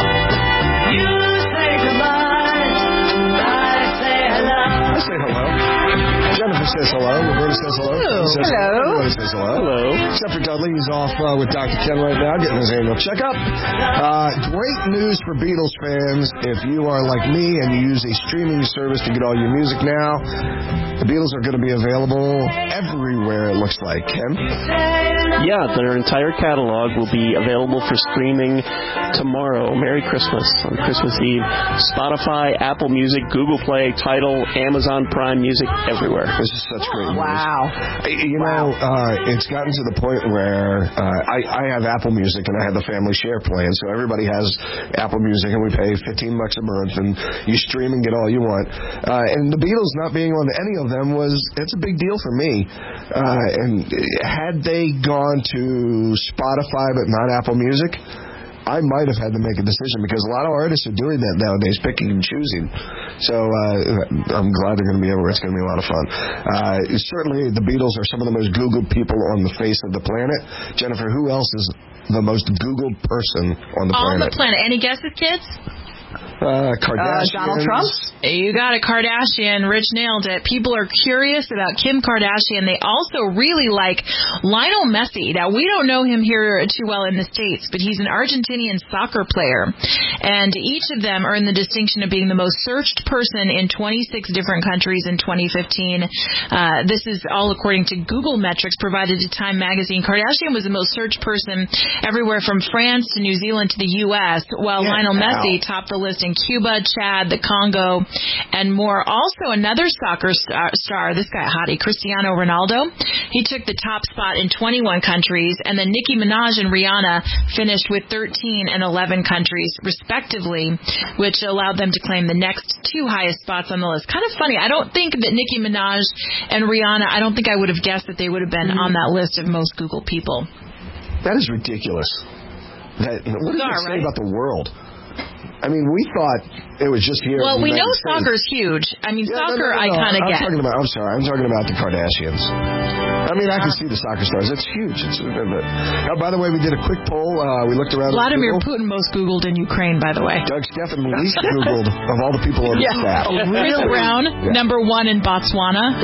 I say hello. Jennifer says hello. Roberta says hello. Hello. Says Hello. Everybody says hello. Hello. Except for Dudley. He's off uh, with Doctor Ken right now, getting his annual checkup. Uh, great news for Beatles fans. If you are like me and you use a streaming service to get all your music now, the Beatles are going to be available everywhere, it looks like. Ken? Yeah, their entire catalog will be available for streaming tomorrow. Merry Christmas on Christmas Eve. Spotify, Apple Music, Google Play, Tidal, Amazon Prime Music, everywhere. This is such great news. Wow. You know, uh, it's gotten to the point where uh, I, I have Apple Music and I have the family share plan, so everybody has Apple Music and we pay fifteen bucks a month and you stream and get all you want. Uh, and the Beatles not being on any of them was, it's a big deal for me. Uh, and had they gone to Spotify but not Apple Music, I might have had to make a decision because a lot of artists are doing that nowadays, picking and choosing. So uh, I'm glad they're going to be everywhere. It's going to be a lot of fun. Uh, certainly, the Beatles are some of the most Googled people on the face of the planet. Jennifer, who else is the most Googled person on the on planet? the planet. Any guesses, kids? Uh, Kardashian. Uh, Donald Trump? You got it, Kardashian. Rich nailed it. People are curious about Kim Kardashian. They also really like Lionel Messi. Now, we don't know him here too well in the States, but he's an Argentinian soccer player. And each of them earned the distinction of being the most searched person in twenty-six different countries in twenty fifteen. Uh, this is all according to Google metrics provided to Time magazine. Kardashian was the most searched person everywhere from France to New Zealand to the U S, while Yeah, Lionel Messi wow. topped the list in Cuba, Chad, the Congo, and more. Also, another soccer star, star this guy, hottie, Cristiano Ronaldo. He took the top spot in twenty-one countries, and then Nicki Minaj and Rihanna finished with thirteen and eleven countries, respectively, which allowed them to claim the next two highest spots on the list. Kind of funny. I don't think that Nicki Minaj and Rihanna, I don't think I would have guessed that they would have been mm-hmm. on that list of most Googled people. That is ridiculous. That, what does Bizarre, it say right? about the world? I mean, we thought it was just here. Well, in the we know United soccer's States. huge. I mean, Yeah, soccer, no, no, no, I no. kind of I'm get. Talking about, I'm sorry, I'm talking about the Kardashians. I mean, I can see the soccer stars. It's huge. It's, uh, oh, by the way, we did a quick poll. Uh, we looked around. Vladimir Putin most Googled in Ukraine, by the way. Doug Steffen least Googled of all the people on the yeah. staff. Oh, Chris Brown, yeah. number one in Botswana.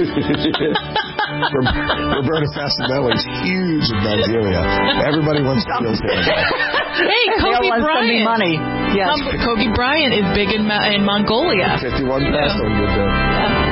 Roberta Fasinelli's huge in Nigeria. Everybody wants to kill him. Hey, Kobe Bryant. Money. Yes. Kobe Bryant is big in, in Mongolia. fifty-one peso. Yeah.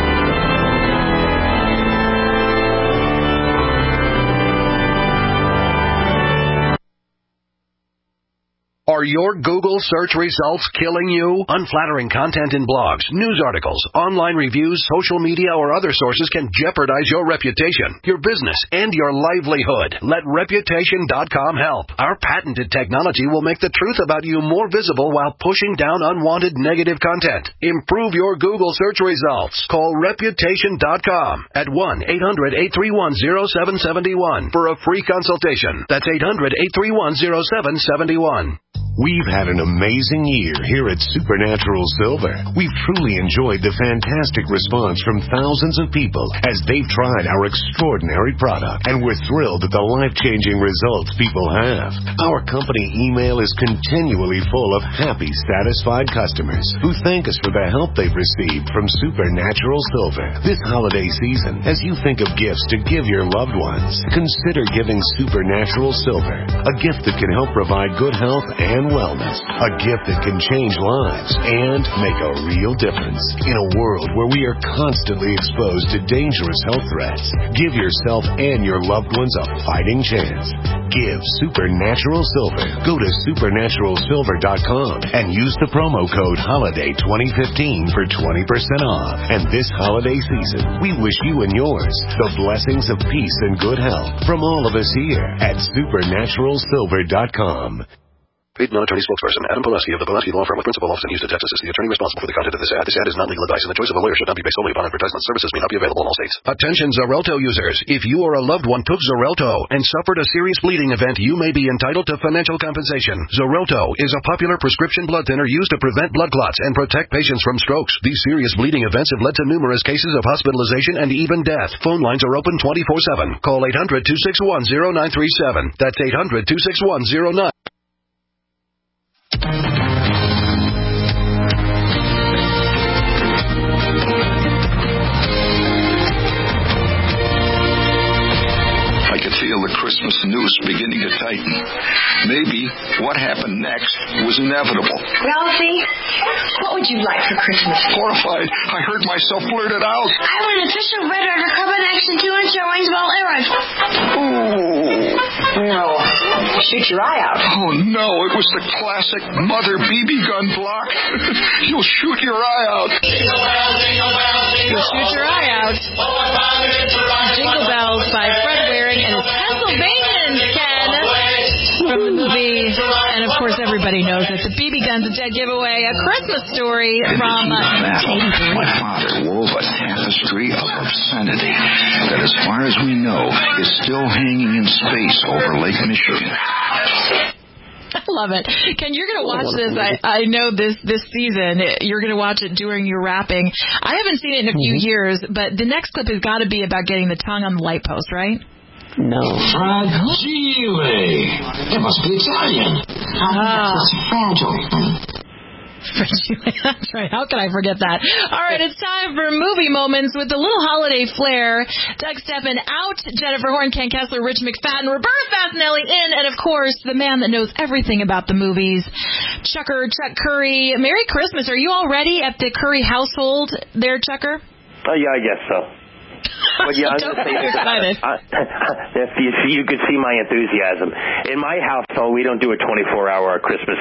Are your Google search results killing you? Unflattering content in blogs, news articles, online reviews, social media, or other sources can jeopardize your reputation, your business, and your livelihood. Let Reputation dot com help. Our patented technology will make the truth about you more visible while pushing down unwanted negative content. Improve your Google search results. Call Reputation dot com at one eight hundred eight three one zero seven seven one for a free consultation. That's eight hundred eight three one zero seven seven one. We've had an amazing year here at Supernatural Silver. We've truly enjoyed the fantastic response from thousands of people as they've tried our extraordinary product, and we're thrilled at the life-changing results people have. Our company email is continually full of happy, satisfied customers who thank us for the help they've received from Supernatural Silver. This holiday season, as you think of gifts to give your loved ones, consider giving Supernatural Silver, a gift that can help provide good health and wellness, a gift that can change lives and make a real difference. In a world where we are constantly exposed to dangerous health threats, give yourself and your loved ones a fighting chance. Give Supernatural Silver. Go to supernatural silver dot com and use the promo code HOLIDAY twenty fifteen for twenty percent off. And this holiday season, we wish you and yours the blessings of peace and good health from all of us here at supernatural silver dot com. Paid non-attorney spokesperson Adam Pileski of the Pileski Law Firm with principal office in Houston, Texas is the attorney responsible for the content of this ad. This ad is not legal advice, and the choice of a lawyer should not be based solely upon advertisement. Services may not be available in all states. Attention Xarelto users. If you or a loved one took Xarelto and suffered a serious bleeding event, you may be entitled to financial compensation. Xarelto is a popular prescription blood thinner used to prevent blood clots and protect patients from strokes. These serious bleeding events have led to numerous cases of hospitalization and even death. Phone lines are open twenty-four seven. Call eight hundred two six one zero nine three seven. That's eight hundred two six one zero nine. I could feel the Christmas noose beginning to tighten. Maybe what happened next was inevitable. Ralphie, what would you like for Christmas? Horrified, I heard myself blurt it out. I want an official Red Ryder Carbine Action two inch range ball air rifle. Ooh. No. Shoot your eye out. Oh, no, it was the classic mother B B gun block. You'll shoot your eye out. You'll shoot your eye out. Jingle Bells by Fred Waring and his Pennsylvanians, Ken, from the movie. And, of course, everybody knows that the B B gun's a dead giveaway. A Christmas Story from eighty-three. My father wove a tapestry of obscenity that, as far as we know, is still hanging in space over Lake Michigan. I love it. Ken, you're going to watch this. I, I know this this season. You're going to watch it during your wrapping. I haven't seen it in a few mm-hmm. years, but the next clip has got to be about getting the tongue on the light post, right? No. Fragile. It must be Italian. Ah. It's fragile. That's right. How can I forget that? All right, it's time for movie moments with a little holiday flair. Doug Steffen out, Jennifer Horn, Ken Kessler, Rich McFadden, Roberta Fasinelli in, and of course, the man that knows everything about the movies, Chucker, Chuck Curry. Merry Christmas. Are you all ready at the Curry household there, Chucker? Uh, yeah, I guess so. But yeah, I'm gonna say this. Uh, if you, you could see my enthusiasm. In my household, we don't do a twenty-four hour Christmas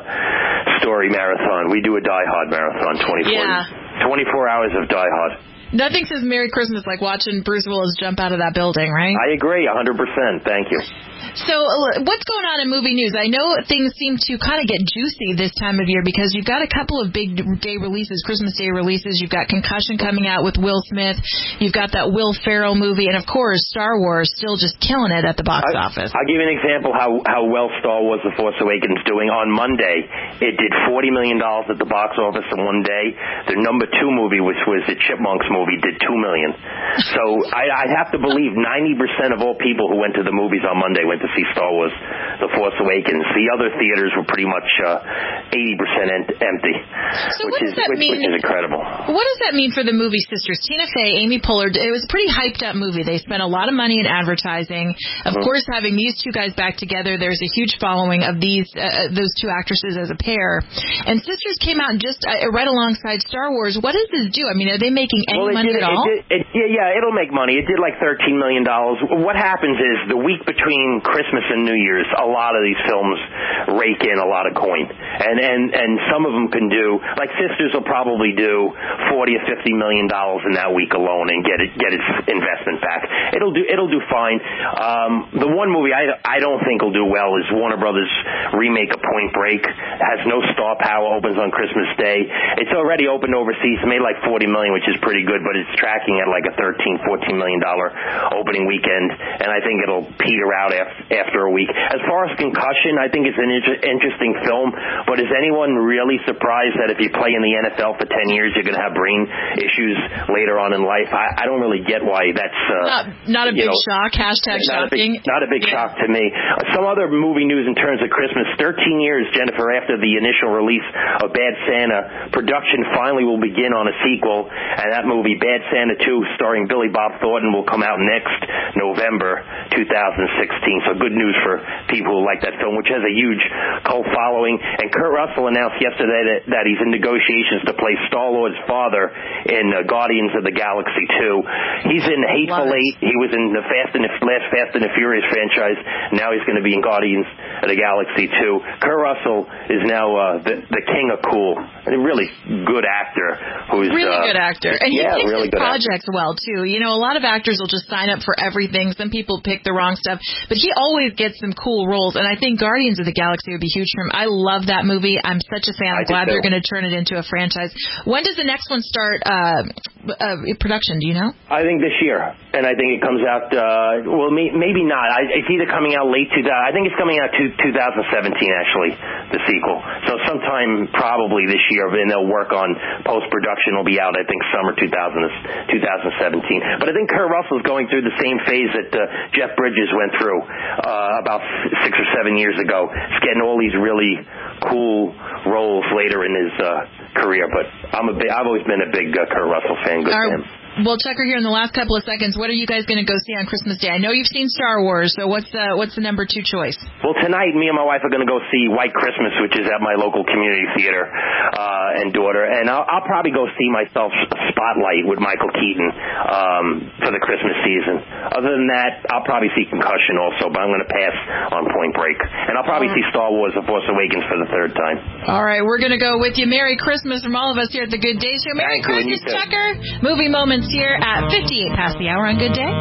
uh, story marathon. We do a Die Hard marathon, twenty-four, yeah. twenty-four hours of Die Hard. Nothing says Merry Christmas like watching Bruce Willis jump out of that building, right? I agree, one hundred percent. Thank you. So uh, what's going on in movie news? I know things seem to kind of get juicy this time of year because you've got a couple of big day releases, Christmas Day releases. You've got Concussion coming out with Will Smith. You've got that Will Ferrell movie. And, of course, Star Wars still just killing it at the box I, office. I'll give you an example how, how well Star Wars The Force Awakens doing. On Monday, it did forty million dollars at the box office in one day. The number two movie, which was the Chipmunks movie, did two million dollars. So I, I have to believe ninety percent of all people who went to the movies on Monday went to see Star Wars The Force Awakens. The other theaters were pretty much uh, eighty percent en- empty, so which, is, which, which is incredible. What does that mean for the movie Sisters? Tina Fey, Amy Poehler, it was a pretty hyped-up movie. They spent a lot of money in advertising. Of mm-hmm. course, having these two guys back together, there's a huge following of these uh, those two actresses as a pair. And Sisters came out just uh, right alongside Star Wars. What does this do? I mean, are they making any well, money did, at all? It did, it, yeah, yeah, it'll make money. It did like thirteen million dollars. What happens is the week between Christmas and New Year's, a lot of these films rake in a lot of coin, and and and some of them can do, like Sisters will probably do forty or fifty million dollars in that week alone and get it get its investment back. It'll do it'll do fine. Um, the one movie I, I don't think will do well is Warner Brothers remake of Point Break. It has no star power. Opens on Christmas Day. It's already opened overseas. It made like forty million, which is pretty good, but it's tracking at like a thirteen, fourteen million dollar opening weekend, and I think it'll peter out after, after a week. As far as Concussion, I think it's an inter- interesting film, but is anyone really surprised that if you play in the N F L for ten years, you're going to have brain issues later on in life? I, I don't really get why that's... Uh, not, not a big know, shock, hashtag not shocking. A big, not a big yeah. shock to me. Uh, some other movie news in terms of Christmas, thirteen years, Jennifer, after the initial release of Bad Santa, production finally will begin on a sequel, and that movie, Bad Santa two, starring Billy Bob Thornton, will come out next November two thousand sixteen. So good news for people who like that film, which has a huge cult following. And Kurt Russell announced yesterday that, that he's in negotiations to play Star-Lord's father in uh, Guardians of the Galaxy two. He's in Hateful Eight. He was in the Fast and the last Fast and the Furious franchise. Now he's going to be in Guardians of the Galaxy two. Kurt Russell is now uh, the, the king of cool. A really good actor. Who's really uh, good actor. And he yeah, picks really his good projects actor. well, too. You know, a lot of actors will just sign up for everything. Some people pick the wrong stuff. But he always gets some cool roles. And I think Guardians of the Galaxy would be huge for him. I love that movie. I'm such a fan. I'm I glad they're going to turn it into a franchise. When does the next one start uh, uh, production? Do you know? I think this year. And I think it comes out, uh, well, may, maybe not. I, it's either coming out late two thousand. I think it's coming out to two thousand seventeen, actually, the sequel. So sometime probably this year, and they'll work on post-production. It'll be out, I think, summer two thousand, twenty seventeen. But I think Kurt Russell's going through the same phase that uh, Jeff Bridges went through uh, about six or seven years ago. He's getting all these really cool roles later in his uh, career. But I'm a big, I've always been a big uh, Kurt Russell fan. Good for him. Well, Tucker, here in the last couple of seconds, what are you guys going to go see on Christmas Day? I know you've seen Star Wars, so what's the what's the number two choice? Well, tonight, me and my wife are going to go see White Christmas, which is at my local community theater, uh, and daughter. And I'll, I'll probably go see myself Spotlight with Michael Keaton um, for the Christmas season. Other than that, I'll probably see Concussion also, but I'm going to pass on Point Break. And I'll probably see Star Wars The Force Awakens for the third time. All right, we're going to go with you. Merry Christmas from all of us here at the Good Day Show. Merry Christmas, Tucker. Movie Moments here at fifty-eight past the hour on Good Day.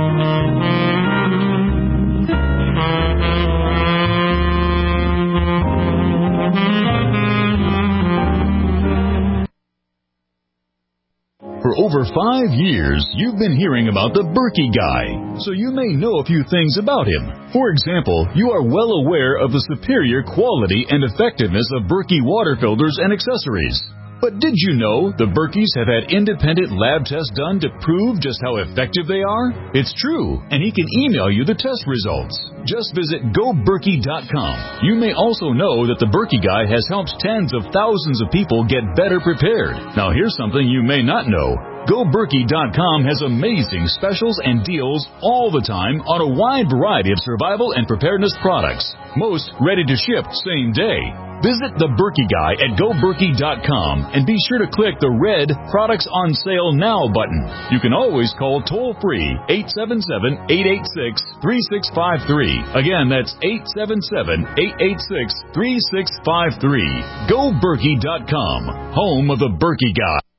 For over five years, you've been hearing about the Berkey Guy, so you may know a few things about him. For example, you are well aware of the superior quality and effectiveness of Berkey water filters and accessories. But did you know the Berkeys have had independent lab tests done to prove just how effective they are? It's true, and he can email you the test results. Just visit go berkey dot com. You may also know that the Berkey Guy has helped tens of thousands of people get better prepared. Now here's something you may not know. Go Berkey dot com has amazing specials and deals all the time on a wide variety of survival and preparedness products. Most ready to ship same day. Visit the Berkey Guy at Go Berkey dot com and be sure to click the red Products on Sale Now button. You can always call toll-free eight seven seven, eight eight six, three six five three. Again, that's eight seven seven, eight eight six, three six five three. Go Berkey dot com, home of the Berkey Guy.